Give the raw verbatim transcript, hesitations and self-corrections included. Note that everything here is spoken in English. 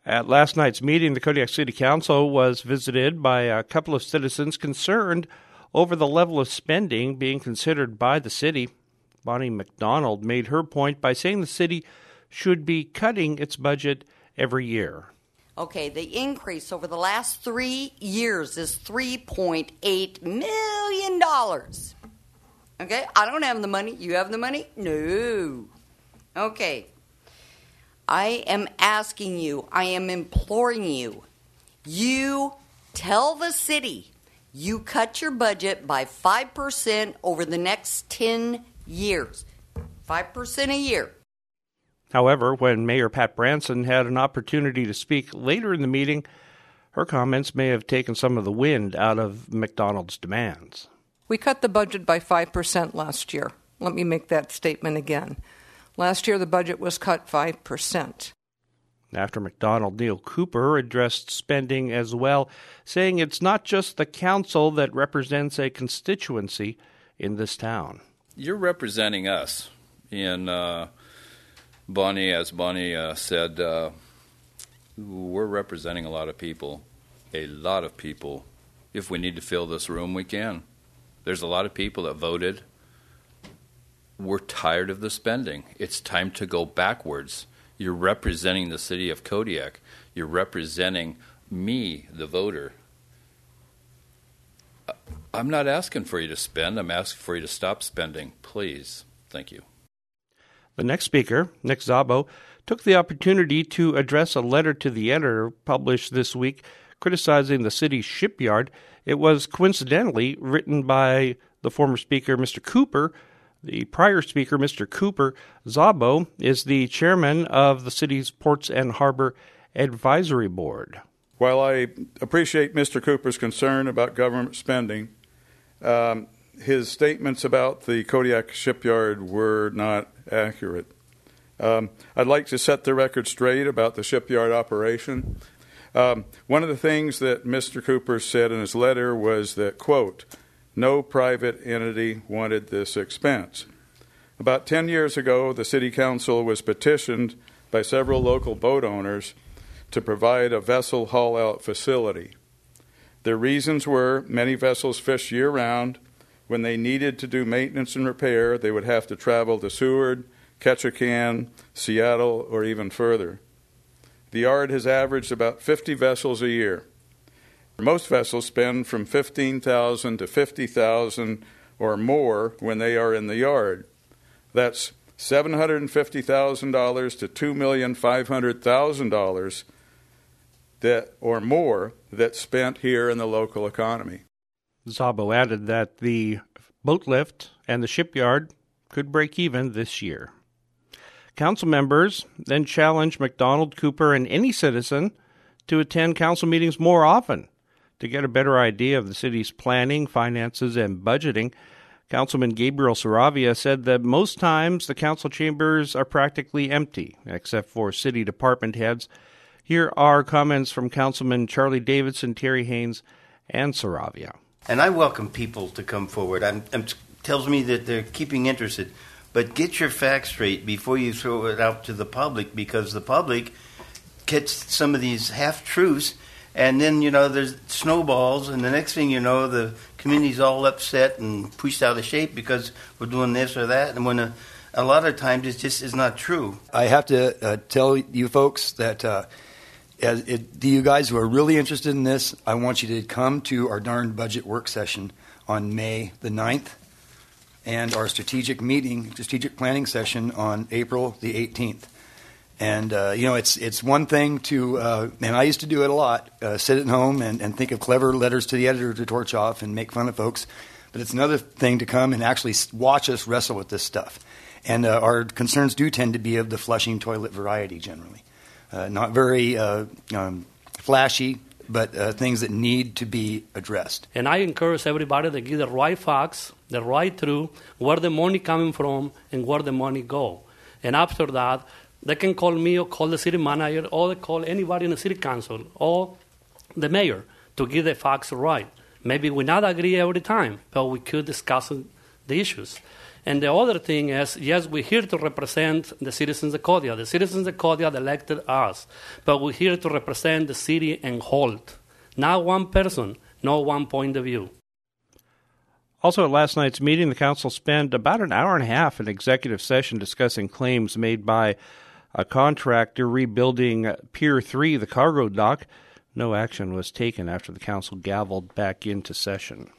At last night's meeting, the Kodiak City Council was visited by a couple of citizens concerned over the level of spending being considered by the city. Bonnie McDonald made her point by saying the city should be cutting its budget every year. Okay, the increase over the last three years is three point eight million dollars. Okay, I don't have the money. You have the money? No. Okay. I am asking you, I am imploring you, you tell the city you cut your budget by five percent over the next ten years. five percent a year. However, when Mayor Pat Branson had an opportunity to speak later in the meeting, her comments may have taken some of the wind out of McDonald's demands. We cut the budget by five percent last year. Let me make that statement again. Last year, the budget was cut five percent. After McDonald, Neil Cooper addressed spending as well, saying it's not just the council that represents a constituency in this town. You're representing us. And uh, Bonnie, as Bonnie uh, said, uh, we're representing a lot of people, a lot of people. If we need to fill this room, we can. There's a lot of people that voted. We're tired of the spending. It's time to go backwards. You're representing the city of Kodiak. You're representing me, the voter. I'm not asking for you to spend. I'm asking for you to stop spending. Please. Thank you. The next speaker, Nick Szabo, took the opportunity to address a letter to the editor published this week criticizing the city's shipyard. It was coincidentally written by the former speaker, Mister Cooper. The prior speaker, Mister Cooper, Szabo, is the chairman of the city's Ports and Harbor Advisory Board. While I appreciate Mister Cooper's concern about government spending, um, his statements about the Kodiak shipyard were not accurate. Um, I'd like to set the record straight about the shipyard operation. Um, one of the things that Mister Cooper said in his letter was that, quote, no private entity wanted this expense. About ten years ago, the City Council was petitioned by several local boat owners to provide a vessel haul-out facility. Their reasons were many vessels fish year-round. When they needed to do maintenance and repair, they would have to travel to Seward, Ketchikan, Seattle, or even further. The yard has averaged about fifty vessels a year. Most vessels spend from fifteen thousand dollars to fifty thousand dollars or more when they are in the yard. That's seven hundred fifty thousand dollars to two million five hundred thousand dollars that or more that's spent here in the local economy. Szabo added that the boat lift and the shipyard could break even this year. Council members then challenged McDonald, Cooper, and any citizen to attend council meetings more often to get a better idea of the city's planning, finances, and budgeting. Councilman Gabriel Saravia said that most times the council chambers are practically empty, except for city department heads. Here are comments from Councilman Charlie Davidson, Terry Haynes, and Saravia. And I welcome people to come forward. I'm, I'm, tells me that they're keeping interested. But get your facts straight before you throw it out to the public, because the public gets some of these half-truths. And then, you know, there's snowballs, and the next thing you know, the community's all upset and pushed out of shape because we're doing this or that. And when a, a lot of times it just is not true. I have to uh, tell you folks that uh, as it, you guys who are really interested in this, I want you to come to our darn budget work session on May the ninth and our strategic meeting, strategic planning session on April the eighteenth. And, uh, you know, it's it's one thing to, uh, and I used to do it a lot, uh, sit at home and, and think of clever letters to the editor to torch off and make fun of folks. But it's another thing to come and actually watch us wrestle with this stuff. And uh, our concerns do tend to be of the flushing toilet variety generally. Uh, not very uh, um, flashy, but uh, things that need to be addressed. And I encourage everybody to give the right facts, the right truth, where the money coming from and where the money go. And after that, they can call me or call the city manager or they call anybody in the city council or the mayor to give the facts right. Maybe we not agree every time, but we could discuss the issues. And the other thing is, yes, we're here to represent the citizens of Kodiak. The citizens of Kodiak elected us, but we're here to represent the city and Holt. Not one person, no one point of view. Also, at last night's meeting, the council spent about an hour and a half in executive session discussing claims made by a contractor rebuilding Pier three, the cargo dock. No action was taken after the council gavelled back into session.